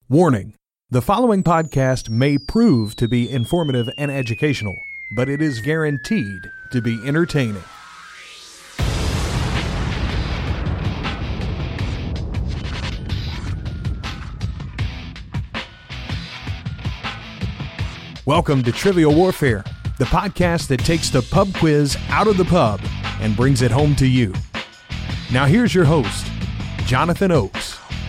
Warning: the following podcast may prove to be informative and educational, but it is guaranteed to be entertaining. Welcome to Trivial Warfare, the podcast that takes the pub quiz out of the pub and brings it home to you. Now here's your host, Jonathan Oakes.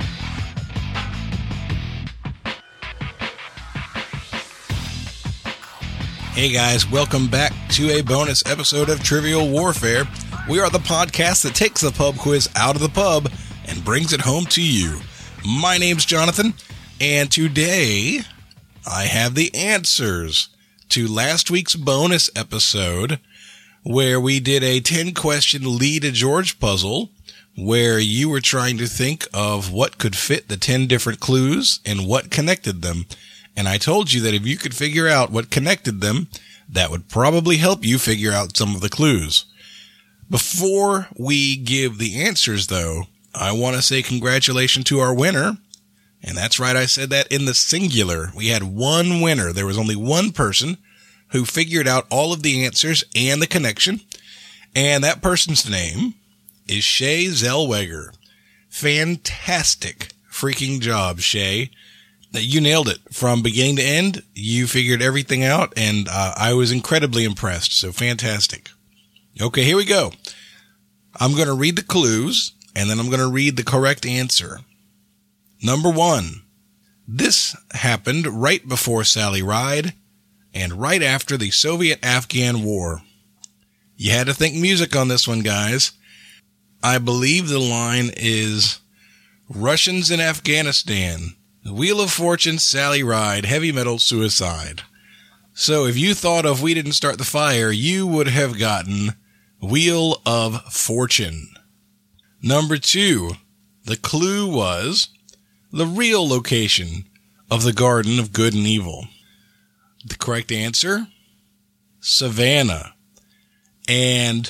Hey guys, welcome back to a bonus episode of Trivial Warfare. We are the podcast that takes the pub quiz out of the pub and brings it home to you. My name's Jonathan, and today I have the answers to last week's bonus episode where we did a 10-question Lee to George puzzle where you were trying to think of what could fit the 10 different clues and what connected them. And I told you that if you could figure out what connected them, that would probably help you figure out some of the clues. Before we give the answers, though, I want to say congratulations to our winner. And that's right, I said that in the singular. We had one winner. There was only one person who figured out all of the answers and the connection. And that person's name is Shay Zellweger. Fantastic freaking job, Shay. You nailed it from beginning to end. You figured everything out, and I was incredibly impressed. So fantastic. Okay, here we go. I'm going to read the clues, and then I'm going to read the correct answer. Number 1. This happened right before Sally Ride and right after the Soviet-Afghan War. You had to think music on this one, guys. I believe the line is Russians in Afghanistan. Wheel of Fortune, Sally Ride, Heavy Metal, Suicide. So if you thought of We Didn't Start the Fire, you would have gotten Wheel of Fortune. Number 2, the clue was the real location of the Garden of Good and Evil. The correct answer? Savannah. And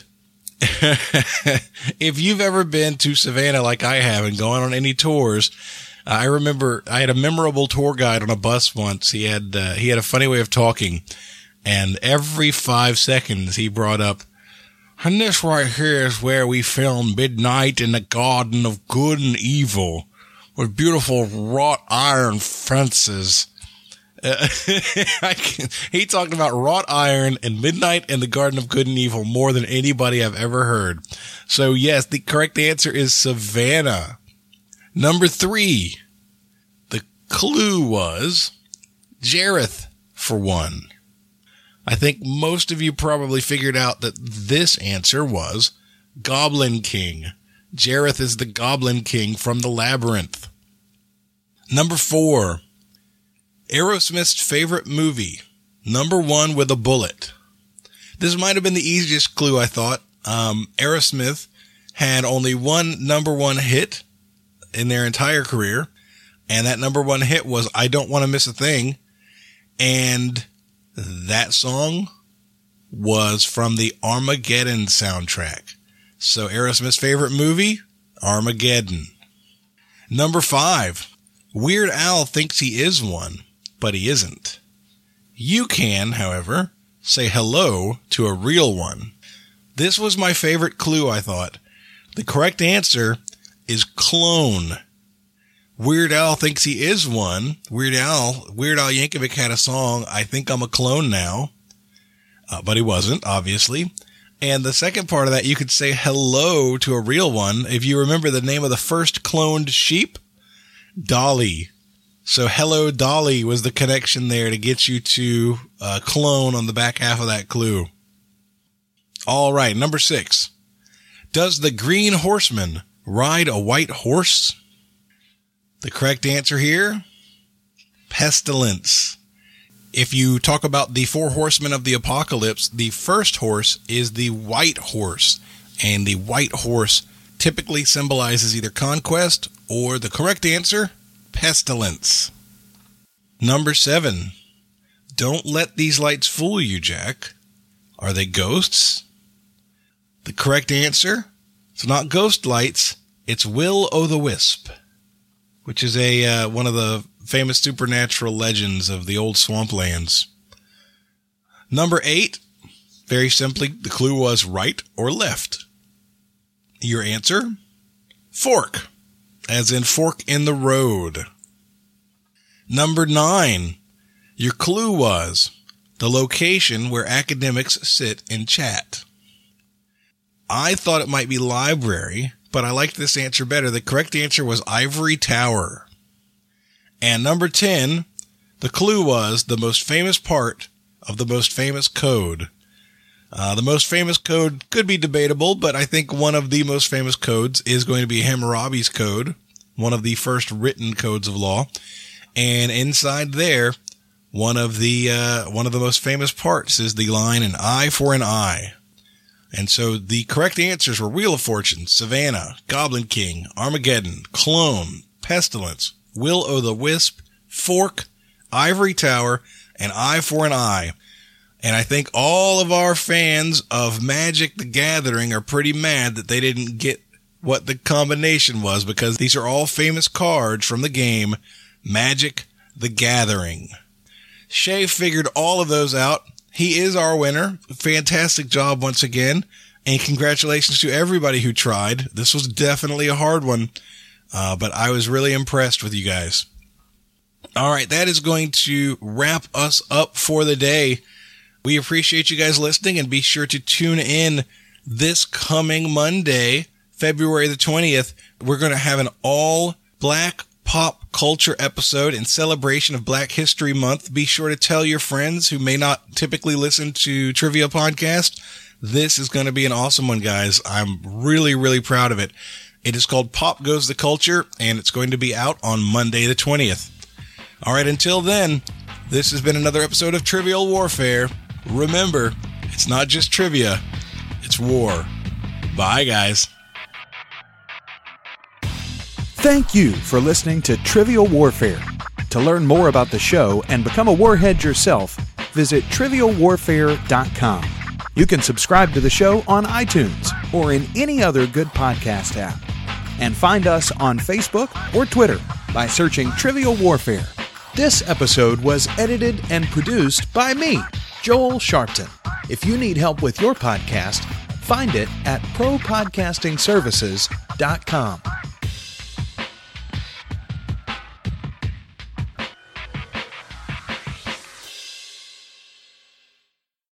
if you've ever been to Savannah like I have and gone on any tours, I remember I had a memorable tour guide on a bus once. He had a funny way of talking, and every 5 seconds he brought up, and this right here is where we filmed Midnight in the Garden of Good and Evil with beautiful wrought iron fences. He talked about wrought iron and Midnight in the Garden of Good and Evil more than anybody I've ever heard. So yes, the correct answer is Savannah. Number 3, the clue was Jareth for one. I think most of you probably figured out that this answer was Goblin King. Jareth is the Goblin King from the Labyrinth. Number 4, Aerosmith's favorite movie, number 1 with a bullet. This might have been the easiest clue, I thought. Aerosmith had only one number 1 hit in their entire career, and that number 1 hit was I Don't Want to Miss a Thing, and that song was from the Armageddon soundtrack. So Aerosmith's favorite movie, Armageddon. Number 5, Weird Al thinks he is one, but he isn't. You can, however, say hello to a real one. This was my favorite clue, I thought. The correct answer is clone. Weird Al thinks he is one. Weird Al Yankovic had a song, I Think I'm a Clone Now, but he wasn't, obviously. And the second part of that, you could say hello to a real one. If you remember the name of the first cloned sheep, Dolly. So hello Dolly was the connection there to get you to clone on the back half of that clue. All right, number 6. Does the Green Horseman ride a white horse? The correct answer here, Pestilence. If you talk about the 4 horsemen of the apocalypse, the first horse is the white horse, and the white horse typically symbolizes either conquest or the correct answer, pestilence. Number 7. Don't let these lights fool you, Jack. Are they ghosts? The correct answer, it's not ghost lights, it's Will-O-the-Wisp, which is one of the famous supernatural legends of the old swamplands. Number 8, very simply, the clue was right or left. Your answer? Fork, as in fork in the road. Number 9, your clue was the location where academics sit and chat. I thought it might be library, but I liked this answer better. The correct answer was ivory tower. And number 10, the clue was the most famous part of the most famous code. The most famous code could be debatable, but I think one of the most famous codes is going to be Hammurabi's code, one of the first written codes of law. And inside there, one of the most famous parts is the line, an eye for an eye. And so the correct answers were Wheel of Fortune, Savannah, Goblin King, Armageddon, Clone, Pestilence, Will-o'-the-Wisp, Fork, Ivory Tower, and Eye for an Eye. And I think all of our fans of Magic the Gathering are pretty mad that they didn't get what the combination was, because these are all famous cards from the game Magic the Gathering. Shay figured all of those out. He is our winner. Fantastic job once again. And congratulations to everybody who tried. This was definitely a hard one, but I was really impressed with you guys. All right, that is going to wrap us up for the day. We appreciate you guys listening, and be sure to tune in this coming Monday, February the 20th. We're going to have an all-black pop culture episode in celebration of Black History Month. Be sure to tell your friends who may not typically listen to Trivia Podcast. This is going to be an awesome one, guys. I'm really, really proud of it. It is called Pop Goes the Culture, and it's going to be out on Monday the 20th. All right, until then, this has been another episode of Trivial Warfare. Remember, it's not just trivia, it's war. Bye, guys. Thank you for listening to Trivial Warfare. To learn more about the show and become a warhead yourself, visit trivialwarfare.com. You can subscribe to the show on iTunes or in any other good podcast app. And find us on Facebook or Twitter by searching Trivial Warfare. This episode was edited and produced by me, Joel Sharpton. If you need help with your podcast, find it at propodcastingservices.com.